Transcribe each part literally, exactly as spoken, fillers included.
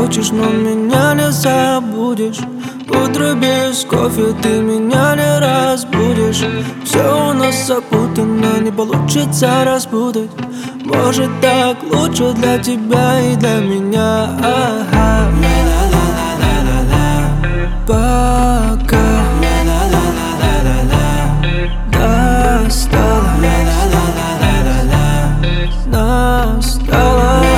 получишь, но меня не забудешь. Утро без кофе ты меня не разбудишь. Все у нас запутано, не получится распутать. Может, так лучше для тебя и для меня. Ага. Пока достала, настало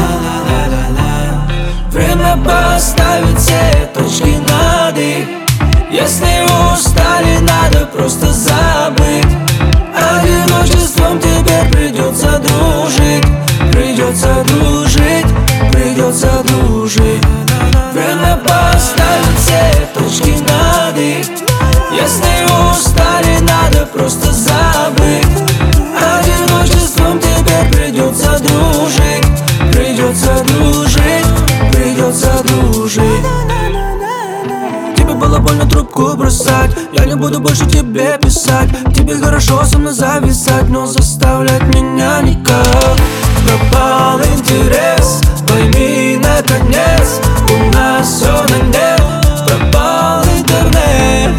время поставить все точки над «и». Если устали, надо просто забыть. Одиночеством теперь придется дружить. Придется дружить, придется дружить. Время поставить все точки над «и». Если устали, надо просто забыть. Одиночеством теперь придется дружить. Придется дружить, придется дружить. Тебе было больно трубку бросать. Я не буду больше тебе писать. Тебе хорошо со мной зависать, но заставлять меня никак. Пропал интерес, пойми наконец. У нас все на нет. Пропал интернет.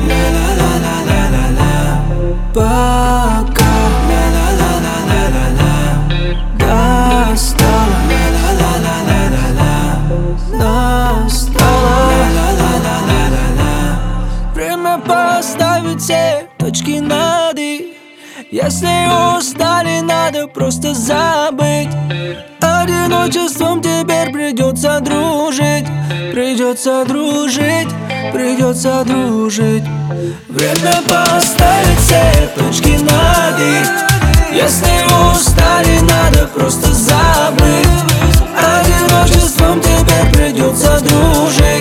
Пока достала, настало время поставить все точки над «и». Если устали, надо просто забыть. Одиночеством теперь придется дружить. Придется дружить, придется дружить. Время поставить все точки над «и». Если устали, надо просто забыть. Одиночеством теперь придется дружить.